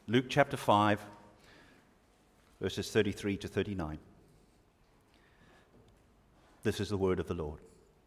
Luke chapter 5, verses 33 to 39. This is the word of the Lord.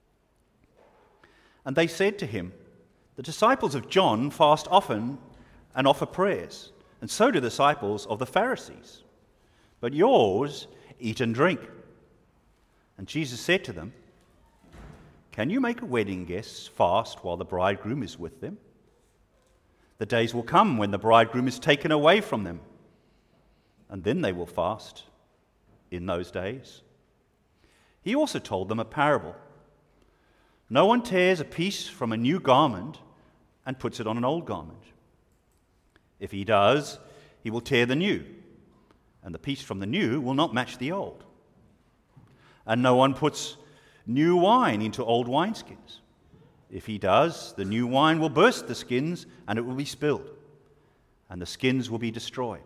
And they said to him, "The disciples of John fast often and offer prayers, and so do the disciples of the Pharisees. But yours eat and drink." And Jesus said to them, "Can you make a wedding guest fast while the bridegroom is with them? The days will come when the bridegroom is taken away from them, and then they will fast in those days." He also told them a parable. "No one tears a piece from a new garment and puts it on an old garment. If he does, he will tear the new, and the piece from the new will not match the old. And no one puts new wine into old wineskins. If he does, the new wine will burst the skins, and it will be spilled, and the skins will be destroyed.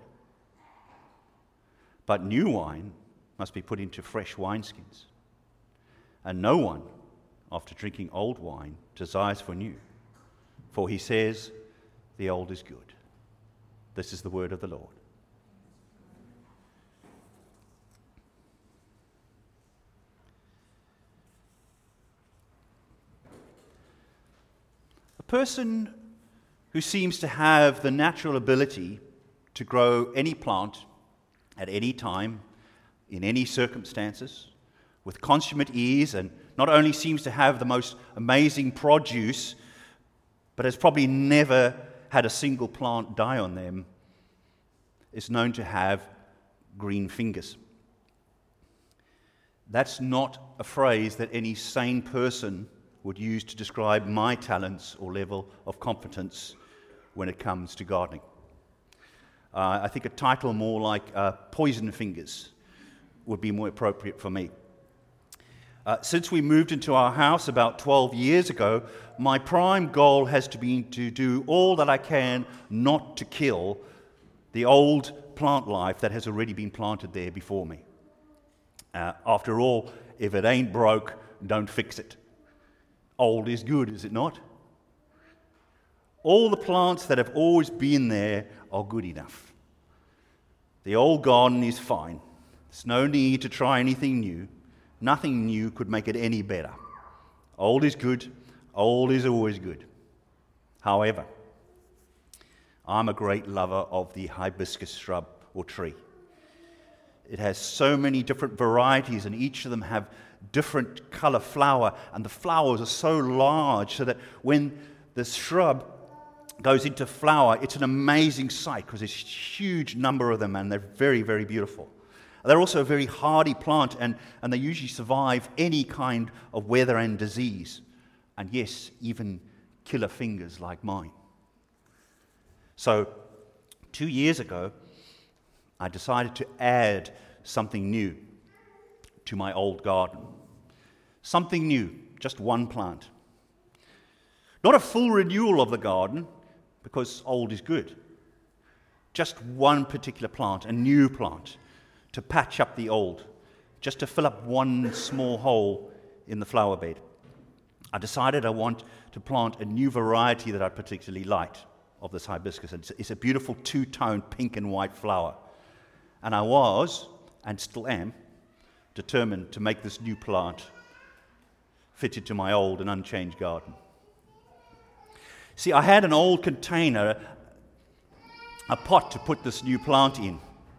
But new wine must be put into fresh wineskins. And no one, after drinking old wine, desires for new, for he says, 'The old is good.'" This is the word of the Lord. A person who seems to have the natural ability to grow any plant at any time, in any circumstances, with consummate ease, and not only seems to have the most amazing produce, but has probably never had a single plant die on them, is known to have green fingers. That's not a phrase that any sane person would use to describe my talents or level of competence when it comes to gardening. I think a title more like poison fingers would be more appropriate for me. Since we moved into our house about 12 years ago, my prime goal has been to do all that I can not to kill the old plant life that has already been planted there before me. After all, if it ain't broke, don't fix it. Old is good, is it not? All the plants that have always been there are good enough. The old garden is fine. There's no need to try anything new. Nothing new could make it any better. Old is good. Old is always good. However, I'm a great lover of the hibiscus shrub or tree. It has so many different varieties, and each of them have different color flower, and the flowers are so large so that when the shrub goes into flower, it's an amazing sight because there's a huge number of them, and they're very, very beautiful. They're also a very hardy plant, and they usually survive any kind of weather and disease. And yes, even killer fingers like mine. So, 2 years ago, I decided to add something new to my old garden. Something new, just one plant. Not a full renewal of the garden, because old is good. Just one particular plant, a new plant, to patch up the old, just to fill up one small hole in the flower bed. I decided I want to plant a new variety that I particularly liked of this hibiscus. It's a beautiful two-tone pink and white flower. And I was, and still am, determined to make this new plant fit into my old and unchanged garden. See, I had an old container, a pot to put this new plant in.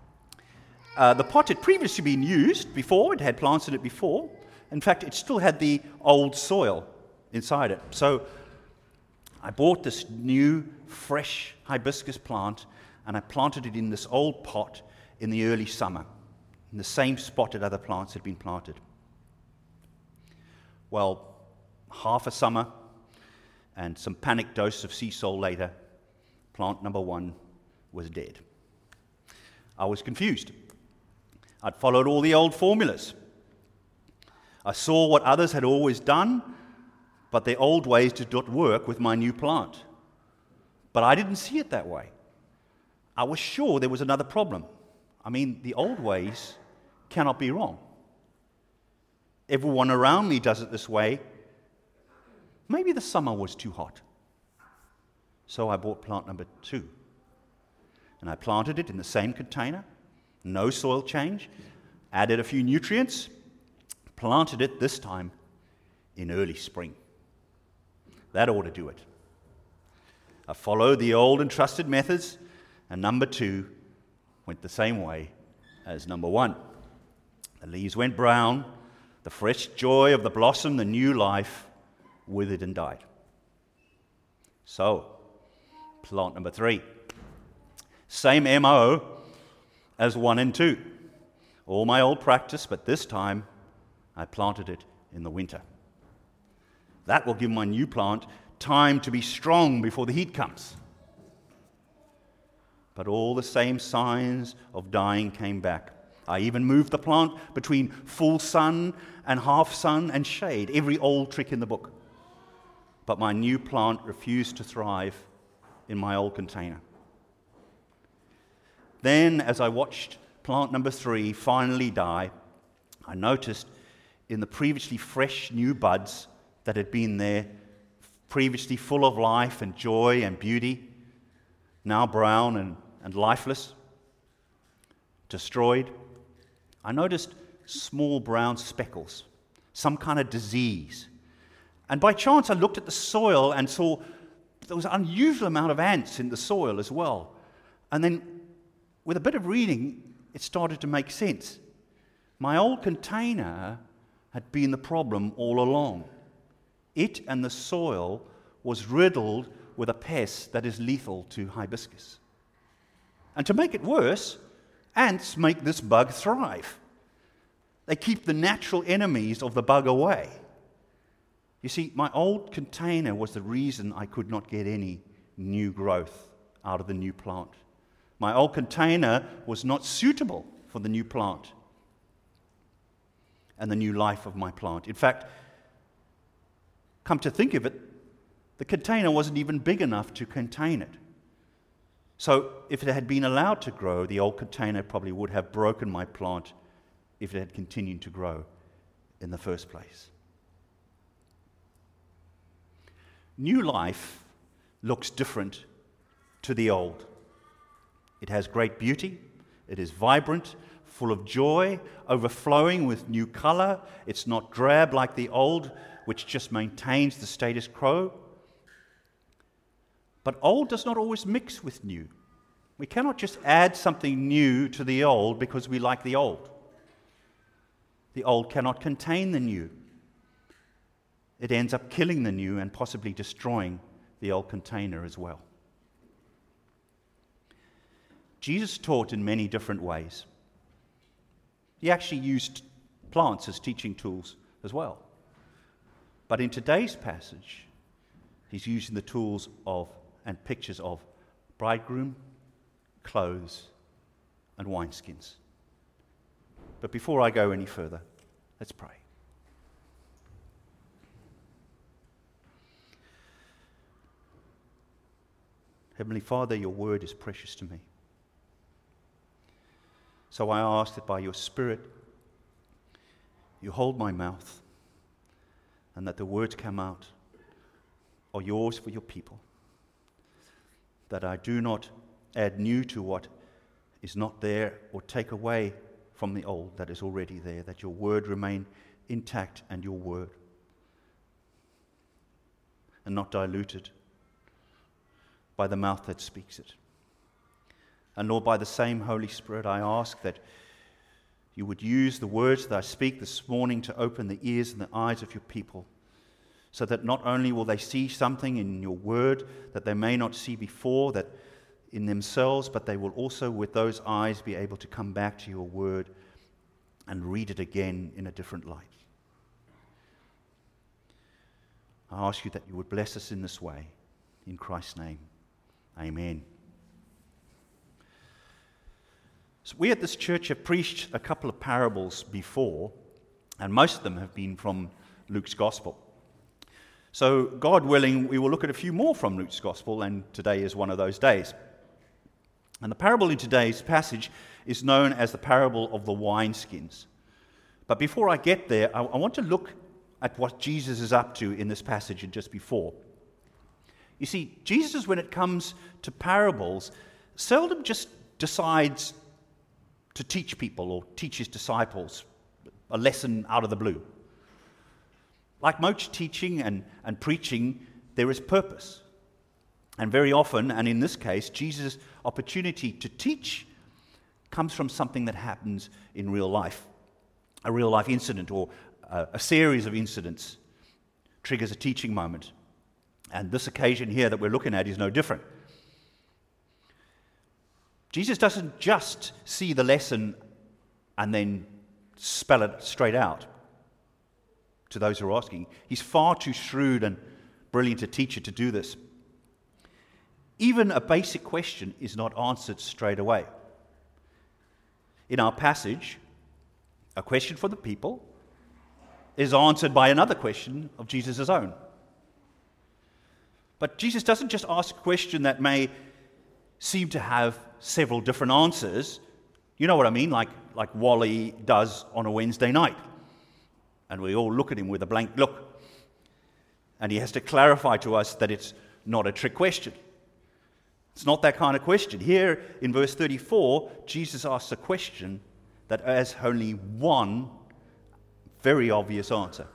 The pot had previously been used before, it had plants in it before. In fact, it still had the old soil inside it. So I bought this new, fresh hibiscus plant, and I planted it in this old pot in the early summer, in the same spot that other plants had been planted. Well, half a summer and some panic dose of sea salt later, plant number 1 was dead. I was confused. I'd followed all the old formulas. I saw what others had always done, but their old ways did not work with my new plant. But I didn't see it that way. I was sure there was another problem. I mean, the old ways cannot be wrong. Everyone around me does it this way. Maybe the summer was too hot. So I bought plant number 2. and I planted it in the same container, no soil change, added a few nutrients, planted it this time in early spring. That ought to do it. I followed the old and trusted methods, and number 2 went the same way as number 1. The leaves went brown, the fresh joy of the blossom, the new life, withered and died. So, plant number 3. Same MO as 1 and 2. All my old practice, but this time I planted it in the winter. That will give my new plant time to be strong before the heat comes. But all the same signs of dying came back. I even moved the plant between full sun and half sun and shade, every old trick in the book. But my new plant refused to thrive in my old container. Then, as I watched plant number 3 finally die, I noticed in the previously fresh new buds that had been there, previously full of life and joy and beauty, now brown and lifeless, destroyed, I noticed small brown speckles, some kind of disease. And by chance I looked at the soil and saw there was an unusual amount of ants in the soil as well. And then with a bit of reading, it started to make sense. My old container had been the problem all along. It and the soil was riddled with a pest that is lethal to hibiscus. And to make it worse, ants make this bug thrive. They keep the natural enemies of the bug away. You see, my old container was the reason I could not get any new growth out of the new plant. My old container was not suitable for the new plant and the new life of my plant. In fact, come to think of it, the container wasn't even big enough to contain it. So if it had been allowed to grow, the old container probably would have broken my plant if it had continued to grow in the first place. New life looks different to the old. It has great beauty. It is vibrant, full of joy, overflowing with new color. It's not drab like the old, which just maintains the status quo. But old does not always mix with new. We cannot just add something new to the old because we like the old. The old cannot contain the new. It ends up killing the new and possibly destroying the old container as well. Jesus taught in many different ways. He actually used plants as teaching tools as well. But in today's passage, he's using the tools of and pictures of bridegroom, clothes, and wineskins. But before I go any further, let's pray. Heavenly Father, your word is precious to me. So I ask that by your Spirit, you hold my mouth, and that the words come out are yours for your people. That I do not add new to what is not there or take away from the old that is already there. That your word remain intact and your word, and not diluted by the mouth that speaks it. And Lord, by the same Holy Spirit, I ask that you would use the words that I speak this morning to open the ears and the eyes of your people, so that not only will they see something in your word that they may not see before, that in themselves, but they will also with those eyes be able to come back to your word and read it again in a different light. I ask you that you would bless us in this way. In Christ's name, amen. So we at this church have preached a couple of parables before, and most of them have been from Luke's Gospel. So, God willing, we will look at a few more from Luke's Gospel, and today is one of those days. And the parable in today's passage is known as the parable of the wineskins. But before I get there, I want to look at what Jesus is up to in this passage and just before. You see, Jesus, when it comes to parables, seldom just decides to teach people or teach his disciples a lesson out of the blue. Like most teaching and preaching, there is purpose. And very often, and in this case, Jesus' opportunity to teach comes from something that happens in real life. A real life incident or a series of incidents triggers a teaching moment. And this occasion here that we're looking at is no different. Jesus doesn't just see the lesson and then spell it straight out to those who are asking. He's far too shrewd and brilliant a teacher to do this. Even a basic question is not answered straight away. In our passage, a question for the people is answered by another question of Jesus' own. But Jesus doesn't just ask a question that may seem to have several different answers. You know what I mean? Like Wally does on a Wednesday night. And we all look at him with a blank look. And he has to clarify to us that it's not a trick question. It's not that kind of question. Here in verse 34, Jesus asks a question that has only one very obvious answer.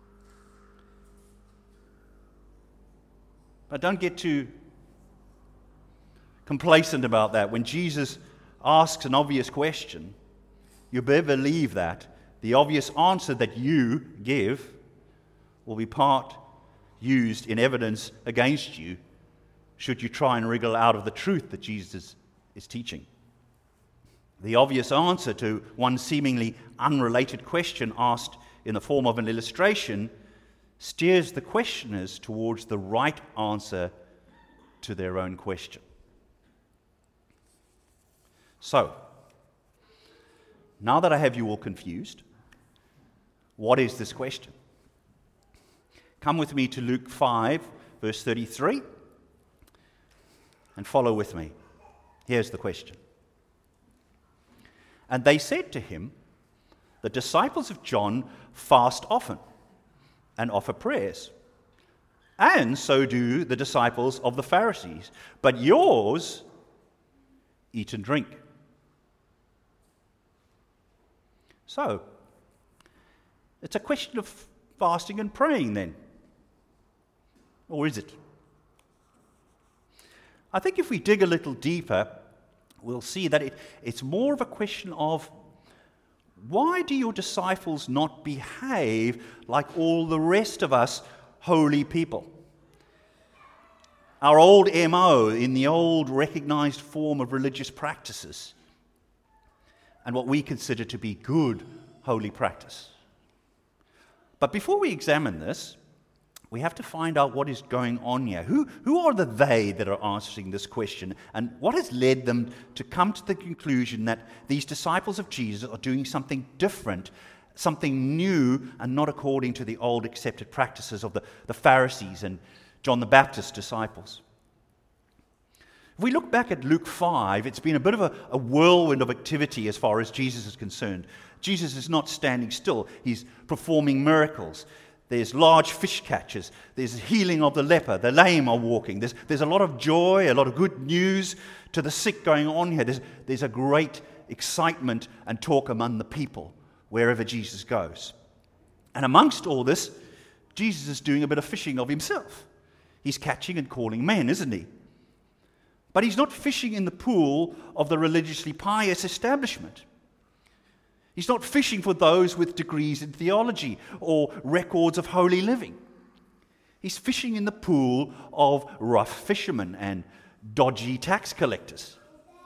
But don't get too complacent about that. When Jesus asks an obvious question, you better believe that the obvious answer that you give will be part used in evidence against you should you try and wriggle out of the truth that Jesus is teaching. The obvious answer to one seemingly unrelated question asked in the form of an illustration steers the questioners towards the right answer to their own question. So, now that I have you all confused, what is this question? Come with me to Luke 5, verse 33, and follow with me. Here's the question. And they said to him, the disciples of John fast often and offer prayers, and so do the disciples of the Pharisees, but yours eat and drink. So, it's a question of fasting and praying then. Or is it? I think if we dig a little deeper, we'll see that it's more of a question of why do your disciples not behave like all the rest of us holy people? Our old MO in the old recognized form of religious practices and what we consider to be good holy practice. But before we examine this, we have to find out what is going on here. Who are the they that are answering this question? And what has led them to come to the conclusion that these disciples of Jesus are doing something different, something new, and not according to the old accepted practices of the Pharisees and John the Baptist's disciples? If we look back at Luke 5, it's been a bit of a whirlwind of activity as far as Jesus is concerned. Jesus is not standing still. He's performing miracles. There's large fish catches. There's healing of the leper. The lame are walking. There's a lot of joy, a lot of good news to the sick going on here. There's a great excitement and talk among the people wherever Jesus goes. And amongst all this, Jesus is doing a bit of fishing of himself. He's catching and calling men, isn't he? But he's not fishing in the pool of the religiously pious establishment. He's not fishing for those with degrees in theology or records of holy living. He's fishing in the pool of rough fishermen and dodgy tax collectors.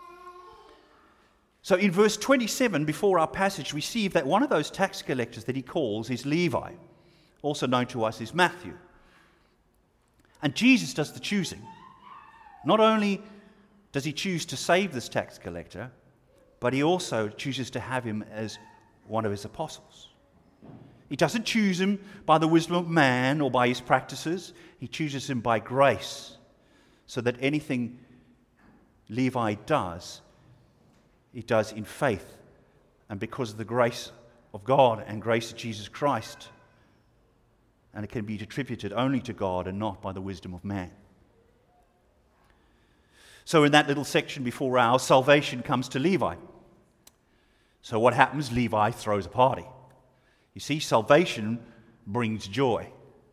So in verse 27, before our passage, we see that one of those tax collectors that he calls is Levi, also known to us as Matthew. And Jesus does the choosing. Not only does he choose to save this tax collector, but he also chooses to have him as one of his apostles. He doesn't choose him by the wisdom of man or by his practices. He chooses him by grace, so that anything Levi does, he does in faith and because of the grace of God and grace of Jesus Christ. And it can be attributed only to God and not by the wisdom of man. So in that little section before ours, salvation comes to Levi. So what happens? Levi throws a party. You see, salvation brings joy.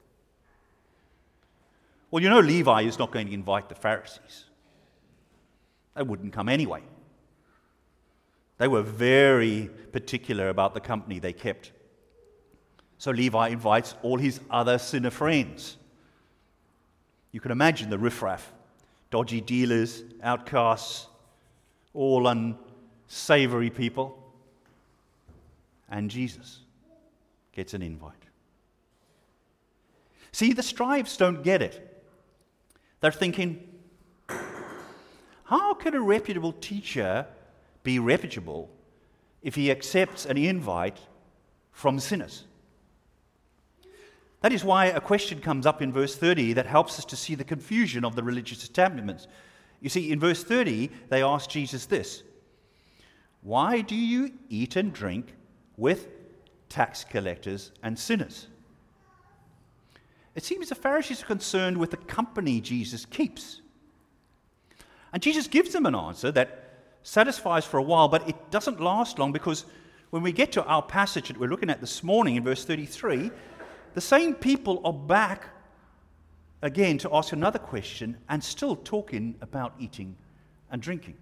Well, you know Levi is not going to invite the Pharisees. They wouldn't come anyway. They were very particular about the company they kept. So Levi invites all his other sinner friends. You can imagine the riffraff, dodgy dealers, outcasts, all unsavory people. And Jesus gets an invite. See, the scribes don't get it. They're thinking, how can a reputable teacher be reputable if he accepts an invite from sinners? That is why a question comes up in verse 30 that helps us to see the confusion of the religious establishments. You see, in verse 30, they ask Jesus this: why do you eat and drink with tax collectors and sinners? It seems the Pharisees are concerned with the company Jesus keeps. And Jesus gives them an answer that satisfies for a while, but it doesn't last long, because when we get to our passage that we're looking at this morning in verse 33, the same people are back again to ask another question and still talking about eating and drinking.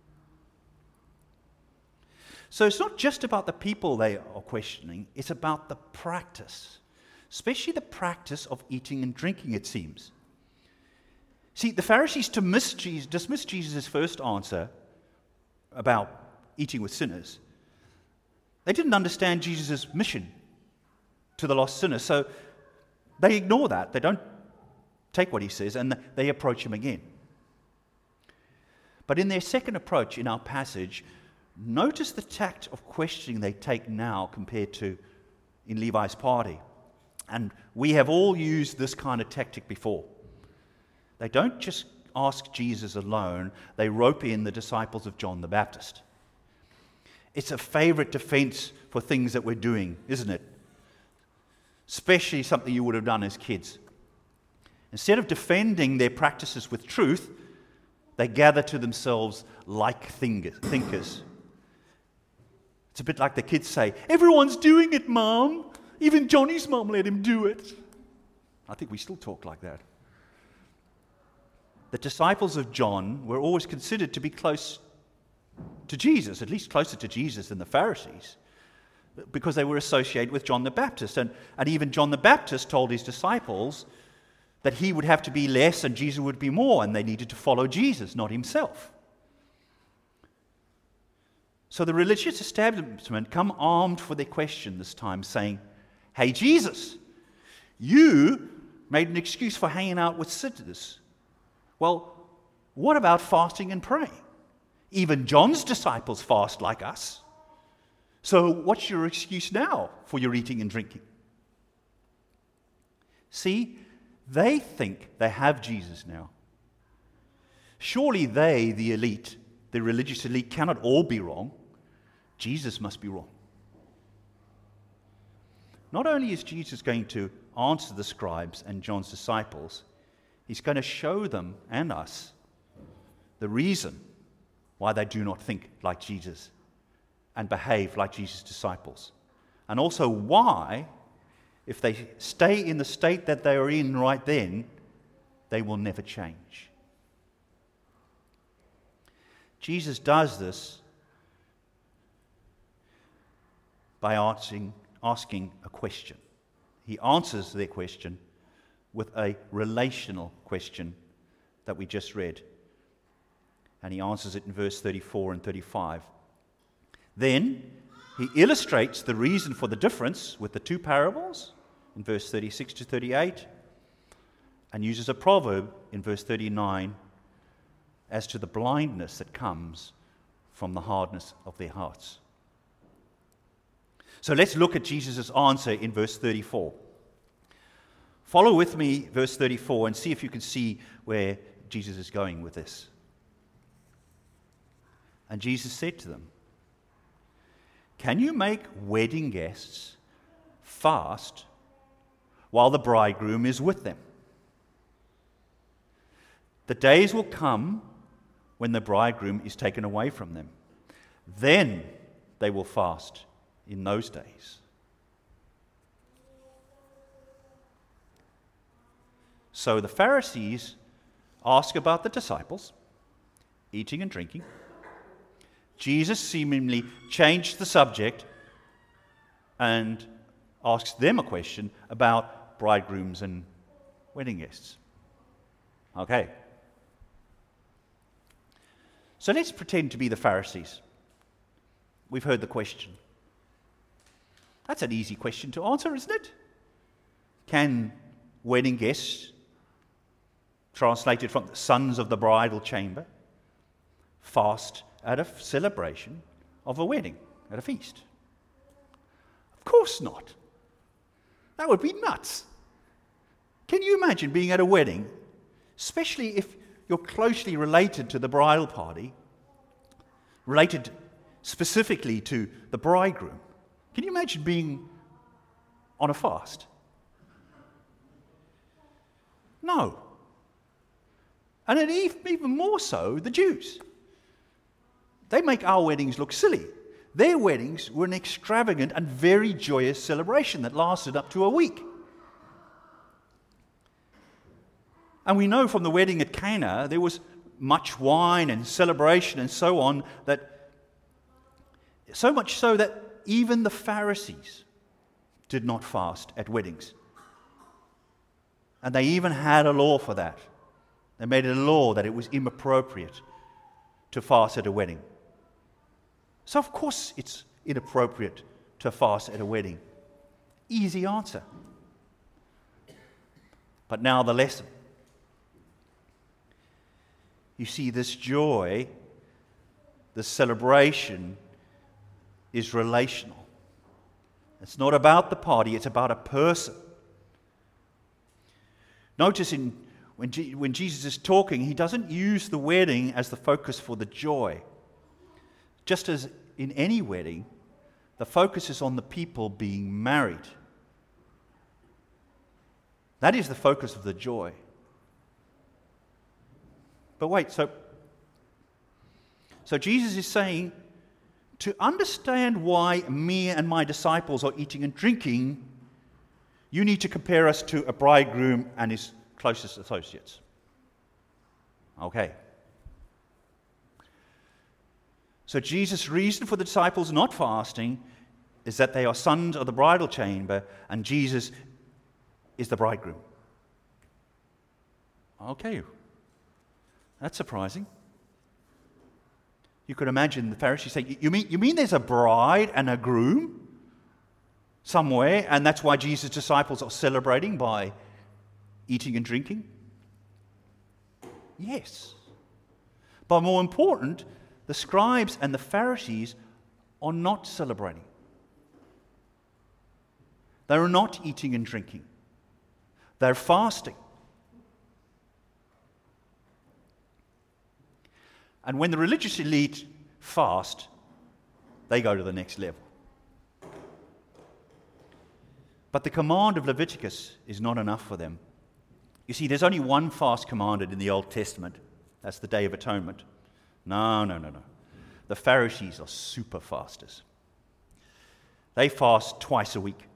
So it's not just about the people they are questioning, it's about the practice, especially the practice of eating and drinking, it seems. See, the Pharisees dismissed Jesus' first answer about eating with sinners. They didn't understand Jesus' mission to the lost sinners, so they ignore that. They don't take what he says, and they approach him again. But in their second approach in our passage, notice the tact of questioning they take now compared to in Levi's party. And we have all used this kind of tactic before. They don't just ask Jesus alone, they rope in the disciples of John the Baptist. It's a favorite defense for things that we're doing, isn't it? Especially something you would have done as kids. Instead of defending their practices with truth, they gather to themselves like thinkers. It's a bit like the kids say, everyone's doing it, Mom. Even Johnny's mom let him do it. I think we still talk like that. The disciples of John were always considered to be close to Jesus, at least closer to Jesus than the Pharisees, because they were associated with John the Baptist. And even John the Baptist told his disciples that he would have to be less and Jesus would be more, and they needed to follow Jesus, not himself. So the religious establishment come armed for their question this time, saying, hey, Jesus, you made an excuse for hanging out with sinners. Well, what about fasting and praying? Even John's disciples fast like us. So what's your excuse now for your eating and drinking? See, they think they have Jesus now. Surely they, the elite, the religious elite, cannot all be wrong. Jesus must be wrong. Not only is Jesus going to answer the scribes and John's disciples, he's going to show them and us the reason why they do not think like Jesus and behave like Jesus' disciples. And also why, if they stay in the state that they are in right then, they will never change. Jesus does this by asking a question. He answers their question with a relational question that we just read. And he answers it in verse 34 and 35. Then he illustrates the reason for the difference with the two parables in verse 36 to 38, and uses a proverb in verse 39 as to the blindness that comes from the hardness of their hearts. So let's look at Jesus' answer in verse 34. Follow with me verse 34 and see if you can see where Jesus is going with this. And Jesus said to them, can you make wedding guests fast while the bridegroom is with them? The days will come when the bridegroom is taken away from them. Then they will fast in those days. So the Pharisees ask about the disciples eating and drinking. Jesus seemingly changed the subject and asks them a question about bridegrooms and wedding guests. Okay. So let's pretend to be the Pharisees. We've heard the question. That's an easy question to answer, isn't it? Can wedding guests, translated from the sons of the bridal chamber, fast at a celebration of a wedding, at a feast? Of course not. That would be nuts. Can you imagine being at a wedding, especially if you're closely related to the bridal party, related specifically to the bridegroom? Can you imagine being on a fast? No. And even more so, the Jews. They make our weddings look silly. Their weddings were an extravagant and very joyous celebration that lasted up to a week. And we know from the wedding at Cana, there was much wine and celebration and so on, that so much so that even the Pharisees did not fast at weddings. And they even had a law for that. They made it a law that it was inappropriate to fast at a wedding. So of course it's inappropriate to fast at a wedding. Easy answer. But now the lesson. You see, this joy, this celebration is relational. It's not about the party, it's about a person. Notice when Jesus is talking, he doesn't use the wedding as the focus for the joy. Just as in any wedding, the focus is on the people being married. That is the focus of the joy. But wait, so Jesus is saying, to understand why me and my disciples are eating and drinking, you need to compare us to a bridegroom and his closest associates. Okay. So Jesus' reason for the disciples not fasting is that they are sons of the bridal chamber and Jesus is the bridegroom. Okay. That's surprising. You could imagine the Pharisees saying, you mean there's a bride and a groom somewhere, and that's why Jesus' disciples are celebrating by eating and drinking? Yes. But more important, the scribes and the Pharisees are not celebrating. They're not eating and drinking. They're fasting. And when the religious elite fast, they go to the next level. But the command of Leviticus is not enough for them. You see, there's only one fast commanded in the Old Testament. That's the Day of Atonement. No. The Pharisees are super fasters. They fast twice a week.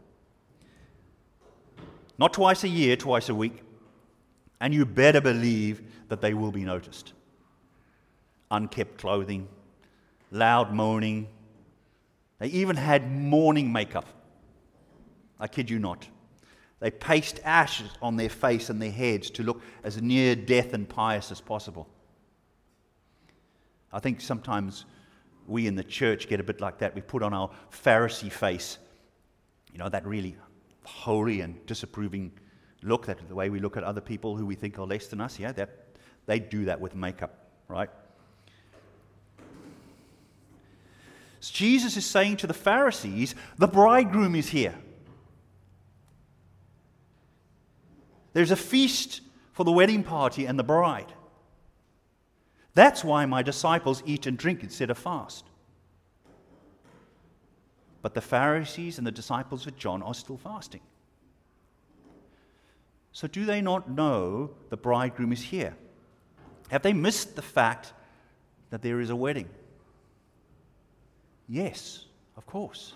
Not twice a year, twice a week. And you better believe that they will be noticed. Unkept clothing, loud moaning. They even had morning makeup. I kid you not. They paste ashes on their face and their heads to look as near death and pious as possible. I think sometimes we in the church get a bit like that. We put on our Pharisee face, that really holy and disapproving look, that the way we look at other people who we think are less than us. Yeah, that they do that with makeup, right? So Jesus is saying to the Pharisees, the bridegroom is here. There's a feast for the wedding party and the bride. That's why my disciples eat and drink instead of fast. But the Pharisees and the disciples of John are still fasting. So do they not know the bridegroom is here? Have they missed the fact that there is a wedding? Yes, of course.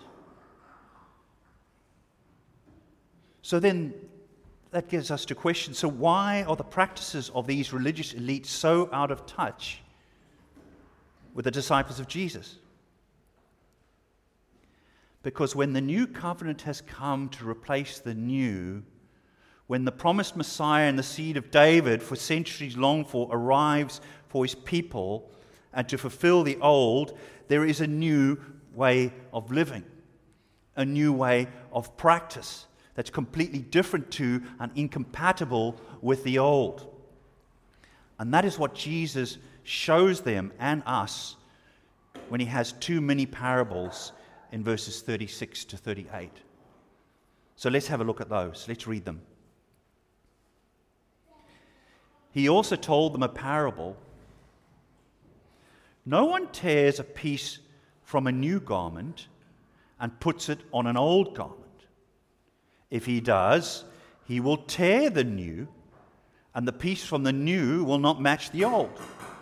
So then that gives us to question, so why are the practices of these religious elites so out of touch with the disciples of Jesus? Because when the new covenant has come to replace the new, when the promised Messiah and the seed of David for centuries longed for arrives for his people and to fulfill the old, there is a new way of living, a new way of practice that's completely different to and incompatible with the old. And that is what Jesus shows them and us when he has two mini parables in verses 36 to 38. So let's have a look at those. Let's read them. He also told them a parable. No one tears a piece from a new garment and puts it on an old garment. If he does, he will tear the new, and the piece from the new will not match the old.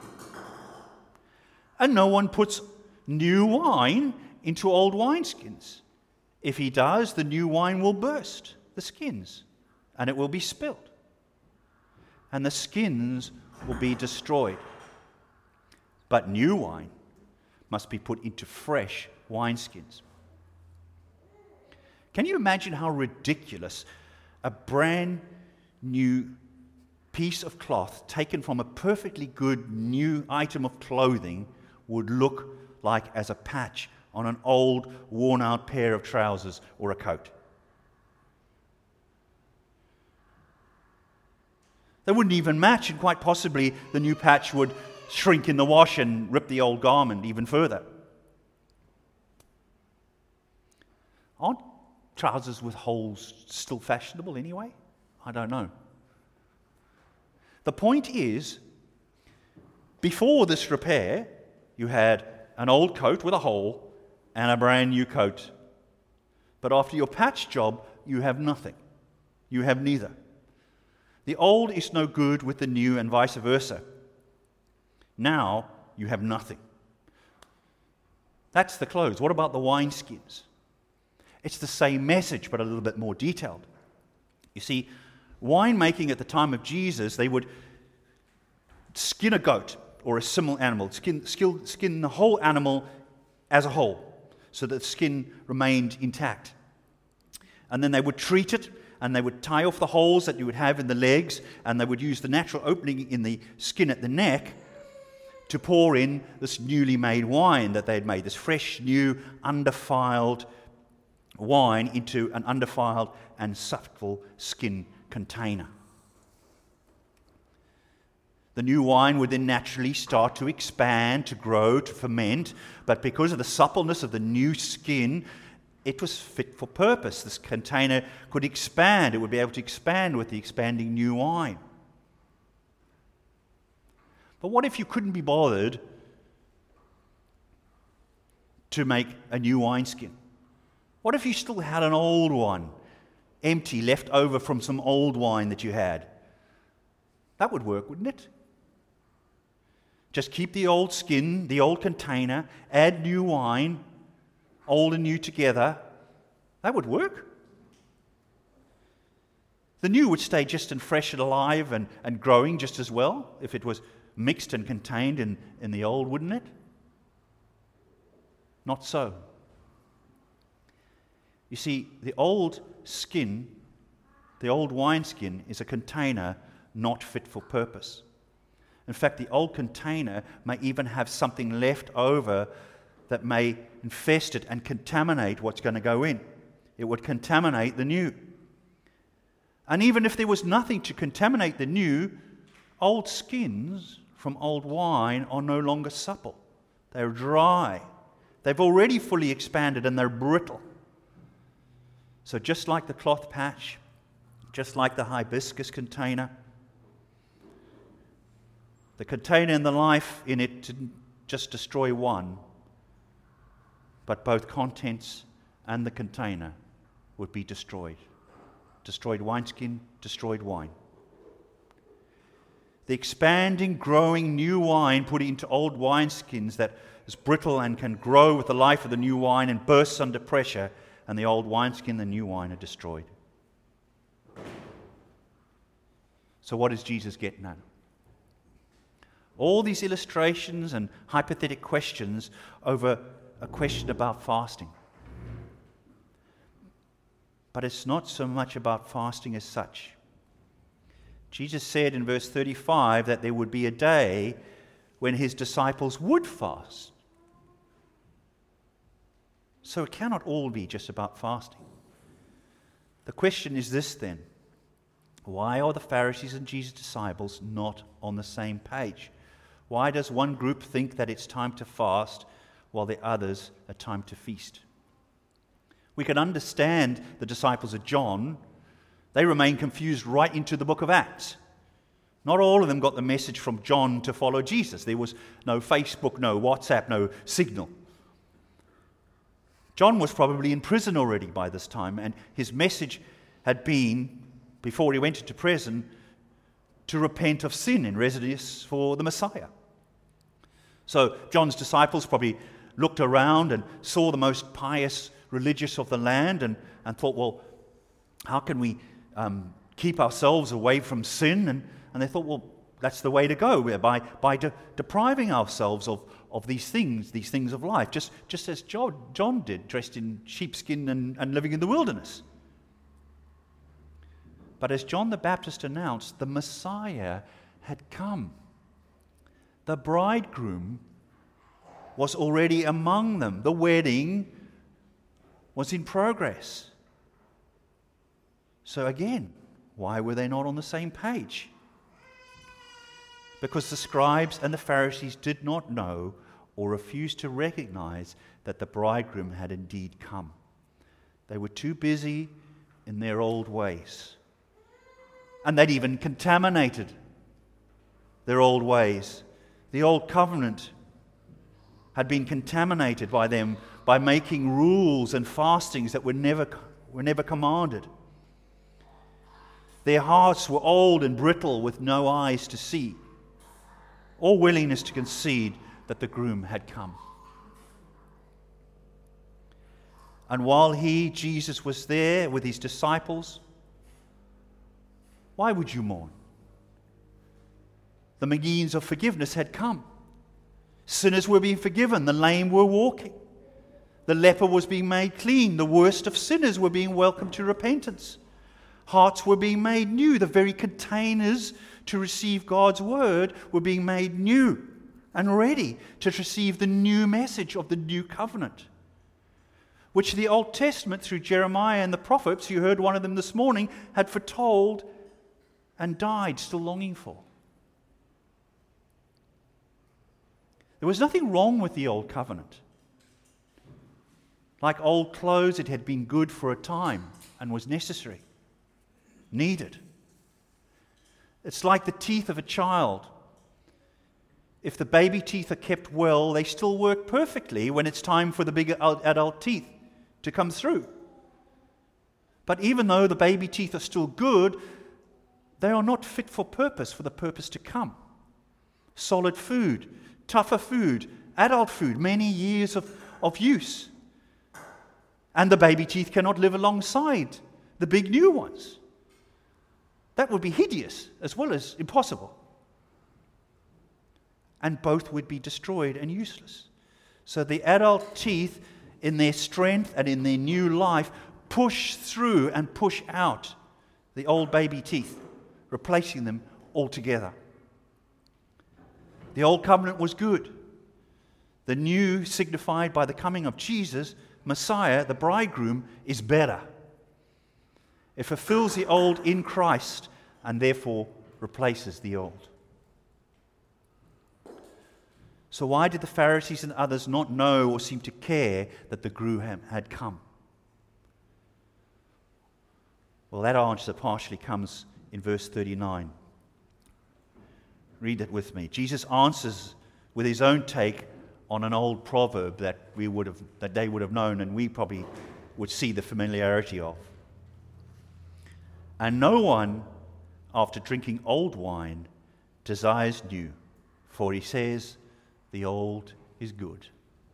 And no one puts new wine into old wineskins. If he does, the new wine will burst the skins, and it will be spilled, and the skins will be destroyed. But new wine must be put into fresh wineskins. Can you imagine how ridiculous a brand new piece of cloth taken from a perfectly good new item of clothing would look like as a patch on an old, worn-out pair of trousers or a coat? They wouldn't even match, and quite possibly the new patch would shrink in the wash and rip the old garment even further. Aren't trousers with holes still fashionable anyway? I don't know. The point is, before this repair, you had an old coat with a hole and a brand new coat. But after your patch job, you have nothing. You have neither. The old is no good with the new, and vice versa. Now you have nothing. That's the clothes. What about the wineskins? It's the same message, but a little bit more detailed. You see, winemaking at the time of Jesus, they would skin a goat or a similar animal, skin the whole animal as a whole, so that the skin remained intact. And then they would treat it, and they would tie off the holes that you would have in the legs, and they would use the natural opening in the skin at the neck to pour in this newly made wine that they had made, this fresh, new, undefiled wine into an undefiled and supple skin container. The new wine would then naturally start to expand, to grow, to ferment, but because of the suppleness of the new skin, it was fit for purpose. This container could expand. It would be able to expand with the expanding new wine. But what if you couldn't be bothered to make a new wineskin? What if you still had an old one, empty, left over from some old wine that you had? That would work, wouldn't it? Just keep the old skin, the old container, add new wine, old and new together. That would work. The new would stay just and fresh and alive and growing just as well if it was mixed and contained in the old, wouldn't it? Not so. You see, the old skin, the old wineskin, is a container not fit for purpose. In fact, the old container may even have something left over that may infest it and contaminate what's going to go in. It would contaminate the new. And even if there was nothing to contaminate the new, old skins from old wine are no longer supple. They're dry. They've already fully expanded and they're brittle. So just like the cloth patch, just like the hibiscus container, the container and the life in it didn't just destroy one, but both contents and the container would be destroyed. Destroyed wineskin, destroyed wine. The expanding, growing new wine put into old wineskins that is brittle and can grow with the life of the new wine and bursts under pressure, and the old wineskin and the new wine are destroyed. So what is Jesus getting at? All these illustrations and hypothetical questions over a question about fasting. But it's not so much about fasting as such. Jesus said in verse 35 that there would be a day when his disciples would fast. So it cannot all be just about fasting. The question is this then: why are the Pharisees and Jesus' disciples not on the same page? Why does one group think that it's time to fast while the others are time to feast? We can understand the disciples of John. They remain confused right into the book of Acts. Not all of them got the message from John to follow Jesus. There was no Facebook, no WhatsApp, no Signal. John was probably in prison already by this time, and his message had been, before he went into prison, to repent of sin in readiness for the Messiah. So John's disciples probably looked around and saw the most pious religious of the land and thought, well, how can we keep ourselves away from sin? And they thought, well, that's the way to go, by depriving ourselves of these things of life, just as John did, dressed in sheepskin and living in the wilderness. But as John the Baptist announced, the Messiah had come. The bridegroom was already among them. The wedding was in progress. So again, why were they not on the same page? Because the scribes and the Pharisees did not know or refused to recognize that the bridegroom had indeed come. They were too busy in their old ways. And they'd even contaminated their old ways. The old covenant had been contaminated by them by making rules and fastings that were never commanded. Their hearts were old and brittle with no eyes to see, or willingness to concede that the groom had come. And while Jesus was there with his disciples, why would you mourn? The means of forgiveness had come. Sinners were being forgiven. The lame were walking. The leper was being made clean. The worst of sinners were being welcomed to repentance. Hearts were being made new. The very containers to receive God's word were being made new and ready to receive the new message of the new covenant, which the Old Testament, through Jeremiah and the prophets, you heard one of them this morning, had foretold and died still longing for. There was nothing wrong with the old covenant. Like old clothes, it had been good for a time and was necessary, needed. It's like the teeth of a child. If the baby teeth are kept well, they still work perfectly when it's time for the bigger adult teeth to come through. But even though the baby teeth are still good, they are not fit for purpose, for the purpose to come. Solid food, tougher food, adult food, many years of use. And the baby teeth cannot live alongside the big new ones. That would be hideous as well as impossible. And both would be destroyed and useless. So the adult teeth, in their strength and in their new life, push through and push out the old baby teeth, replacing them altogether. The old covenant was good. The new, signified by the coming of Jesus, Messiah, the bridegroom, is better. It fulfills the old in Christ and therefore replaces the old. So why did the Pharisees and others not know or seem to care that the groom had come? Well, that answer partially comes in verse 39. Read it with me. Jesus answers with his own take on an old proverb that they would have known, and we probably would see the familiarity of. And no one, after drinking old wine, desires new, for he says, the old is good.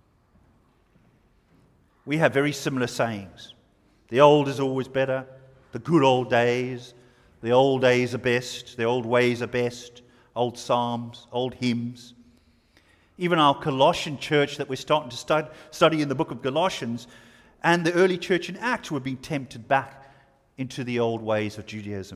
We have very similar sayings. The old is always better, the good old days are best, the old ways are best, old psalms, old hymns. Even our Colossian church that we're starting to study in the book of Galatians, and the early church in Acts were being tempted back into the old ways of Judaism.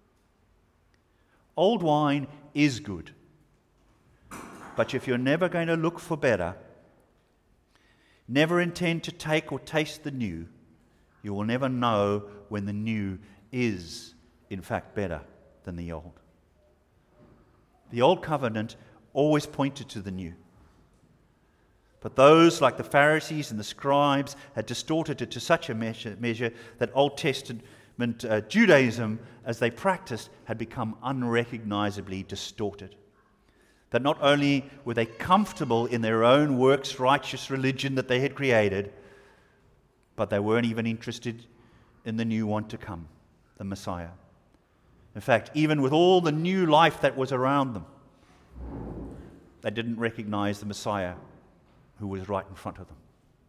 Old wine is good, but if you're never going to look for better, never intend to take or taste the new, you will never know when the new is, in fact, better than the old. The old covenant always pointed to the new. But those, like the Pharisees and the scribes, had distorted it to such a measure that Old Testament Judaism, as they practiced, had become unrecognizably distorted. That not only were they comfortable in their own works-righteous religion that they had created, but they weren't even interested in the new one to come, the Messiah. In fact, even with all the new life that was around them, they didn't recognize the Messiah who was right in front of them.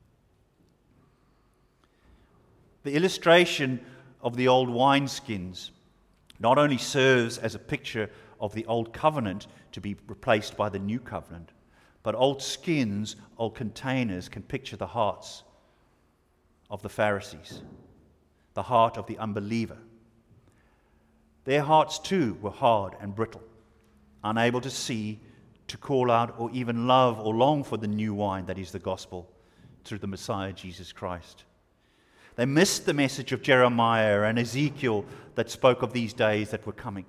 The illustration of the old wineskins not only serves as a picture of the old covenant to be replaced by the new covenant, but old skins, old containers can picture the hearts of the Pharisees, the heart of the unbeliever. Their hearts too were hard and brittle, unable to see, to call out, or even love or long for the new wine that is the gospel through the Messiah Jesus Christ. They missed the message of Jeremiah and Ezekiel that spoke of these days that were coming.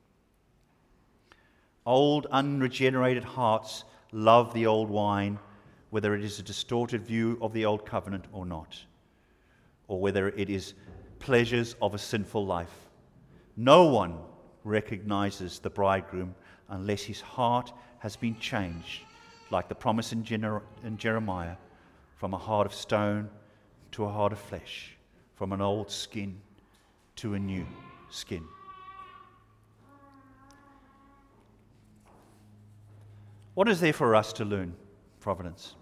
Old, unregenerated hearts love the old wine, whether it is a distorted view of the old covenant or not, or whether it is pleasures of a sinful life. No one recognizes the bridegroom unless his heart has been changed, like the promise in Jeremiah, from a heart of stone to a heart of flesh, from an old skin to a new skin. What is there for us to learn, Providence?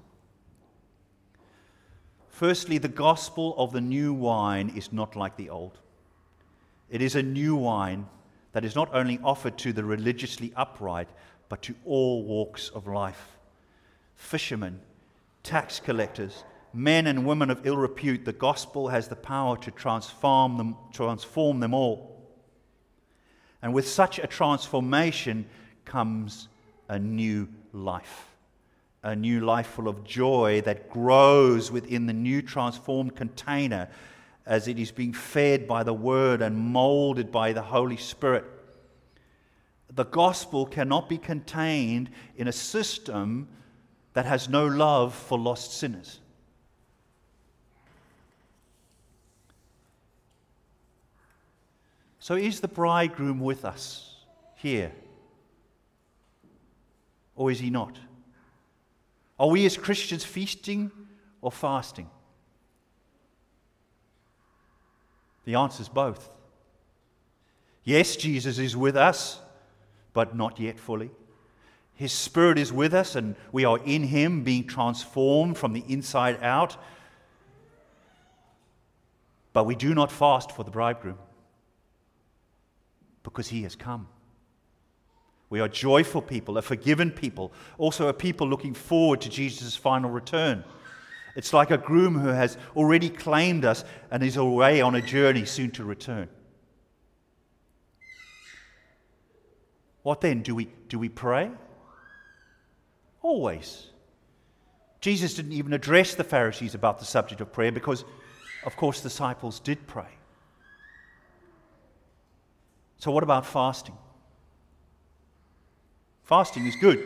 Firstly, the gospel of the new wine is not like the old. It is a new wine that is not only offered to the religiously upright, but to all walks of life. Fishermen, tax collectors, men and women of ill repute, the gospel has the power to transform them all. And with such a transformation comes a new life full of joy that grows within the new transformed container as it is being fed by the Word and molded by the Holy Spirit. The gospel cannot be contained in a system that has no love for lost sinners. So is the bridegroom with us here? Or is he not? Are we as Christians feasting or fasting? The answer is both. Yes, Jesus is with us, but not yet fully. His Spirit is with us, and we are in Him, being transformed from the inside out. But we do not fast for the bridegroom, because He has come. We are joyful people, a forgiven people, also a people looking forward to Jesus' final return. It's like a groom who has already claimed us and is away on a journey soon to return. What then? Do we pray? Always. Jesus didn't even address the Pharisees about the subject of prayer because, of course, the disciples did pray. So what about fasting? Fasting is good.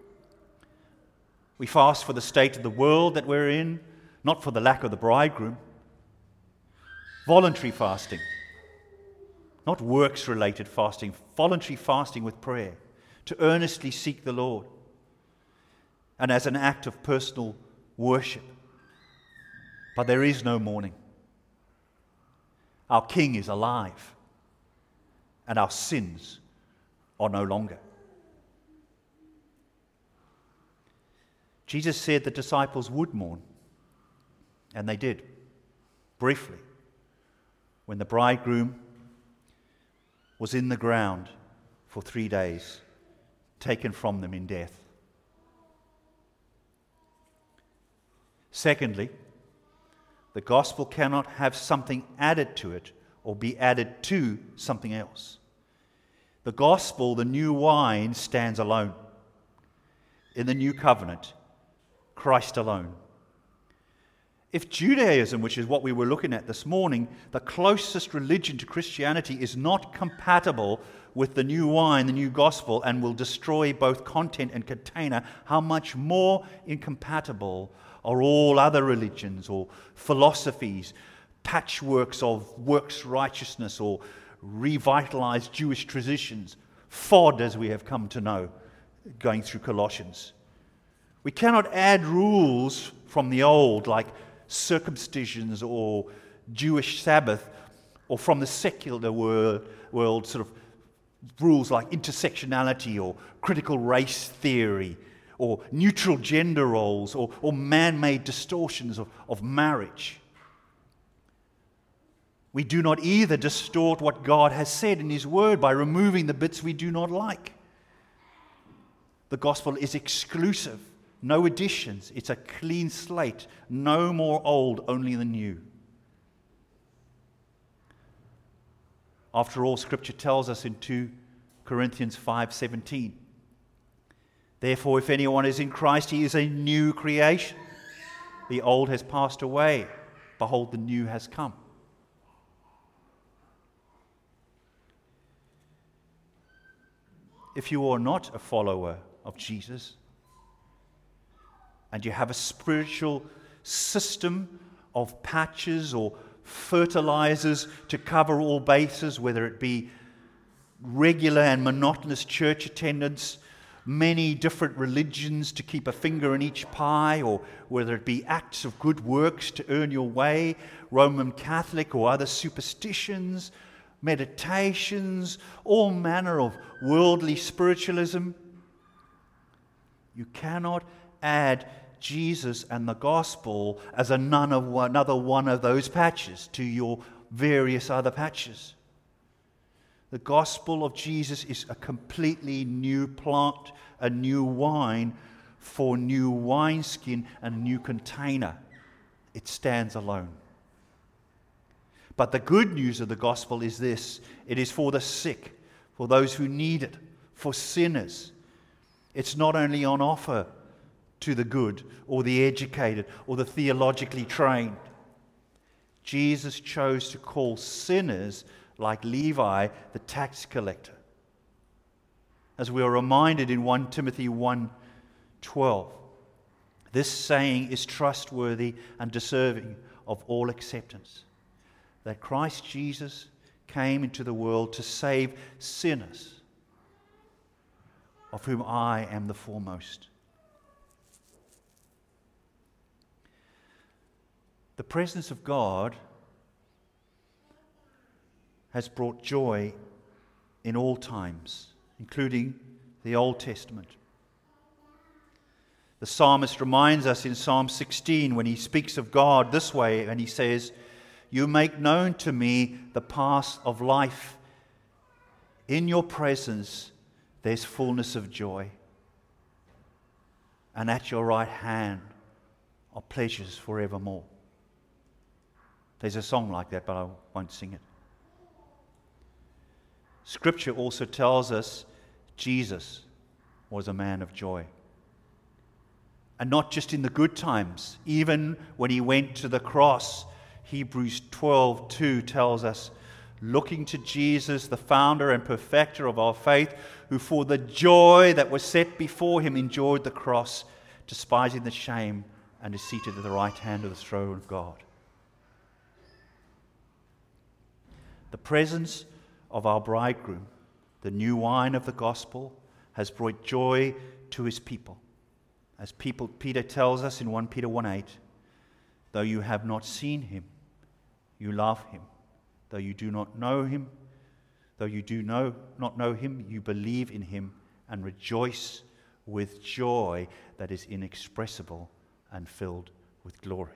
We fast for the state of the world that we're in, not for the lack of the bridegroom. Voluntary fasting, not works-related fasting, voluntary fasting with prayer, to earnestly seek the Lord, and as an act of personal worship. But there is no mourning. Our King is alive, and our sins are no longer. Jesus said the disciples would mourn, and they did, briefly, when the bridegroom was in the ground for 3 days, taken from them in death. Secondly, the gospel cannot have something added to it or be added to something else. The gospel, the new wine, stands alone. In the new covenant, Christ alone. If Judaism, which is what we were looking at this morning, the closest religion to Christianity, is not compatible with the new wine, the new gospel, and will destroy both content and container, how much more incompatible are all other religions or philosophies, patchworks of works righteousness or revitalized Jewish traditions, FOD as we have come to know, going through Colossians. We cannot add rules from the old, like circumcisions or Jewish Sabbath, or from the secular world sort of rules like intersectionality or critical race theory or neutral gender roles or man-made distortions of marriage. We do not either distort what God has said in His Word by removing the bits we do not like. The gospel is exclusive, no additions. It's a clean slate, no more old, only the new. After all, Scripture tells us in 2 Corinthians 5:17, therefore, if anyone is in Christ, he is a new creation. The old has passed away. Behold, the new has come. If you are not a follower of Jesus, and you have a spiritual system of patches or fertilizers to cover all bases, whether it be regular and monotonous church attendance, many different religions to keep a finger in each pie, or whether it be acts of good works to earn your way, Roman Catholic or other superstitions, meditations, all manner of worldly spiritualism, you cannot add Jesus and the gospel as another one of those patches to your various other patches. The gospel of Jesus is a completely new plant, a new wine for new wineskin and a new container. It stands alone. But the good news of the gospel is this: it is for the sick, for those who need it, for sinners. It's not only on offer to the good or the educated or the theologically trained. Jesus chose to call sinners like Levi, the tax collector. As we are reminded in 1 Timothy 1:12, this saying is trustworthy and deserving of all acceptance, that Christ Jesus came into the world to save sinners, of whom I am the foremost. The presence of God has brought joy in all times, including the Old Testament. The psalmist reminds us in Psalm 16 when he speaks of God this way, and he says, "You make known to me the paths of life. In your presence there's fullness of joy, and at your right hand are pleasures forevermore." There's a song like that, but I won't sing it. Scripture also tells us Jesus was a man of joy. And not just in the good times, even when he went to the cross. Hebrews 12:2 tells us, looking to Jesus, the founder and perfecter of our faith, who for the joy that was set before him endured the cross, despising the shame, and is seated at the right hand of the throne of God. The presence of our bridegroom, the new wine of the gospel, has brought joy to his people. As Peter tells us in 1 Peter 1:8, though you have not seen him, you love him. Though you do not know him, not know him, you believe in him and rejoice with joy that is inexpressible and filled with glory.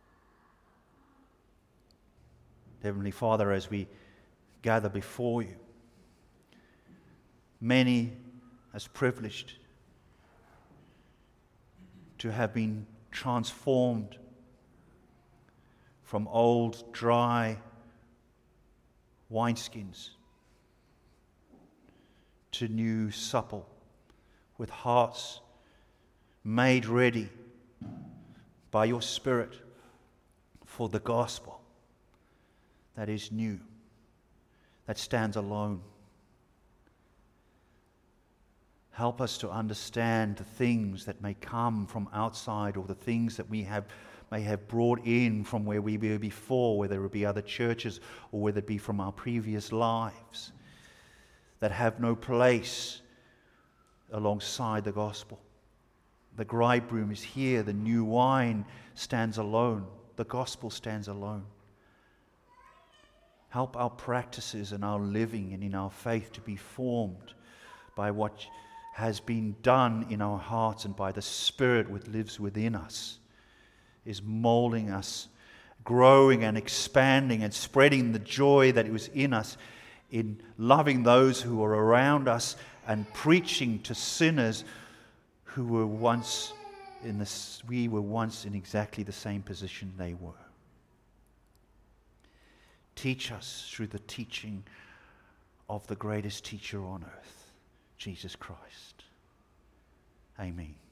Heavenly Father, as we gather before you, many as privileged to have been transformed from old, dry wineskins to new, supple, with hearts made ready by your Spirit for the gospel that is new, that stands alone. Help us to understand the things that may come from outside, or the things that we may have brought in from where we were before, whether it be other churches or whether it be from our previous lives, that have no place alongside the gospel. The bridegroom is here, the new wine stands alone, the gospel stands alone. Help our practices and our living and in our faith to be formed by what has been done in our hearts and by the Spirit which lives within us, is molding us, growing and expanding and spreading the joy that was in us, in loving those who are around us and preaching to sinners who were once we were once in exactly the same position they were. Teach us through the teaching of the greatest teacher on earth, Jesus Christ. Amen.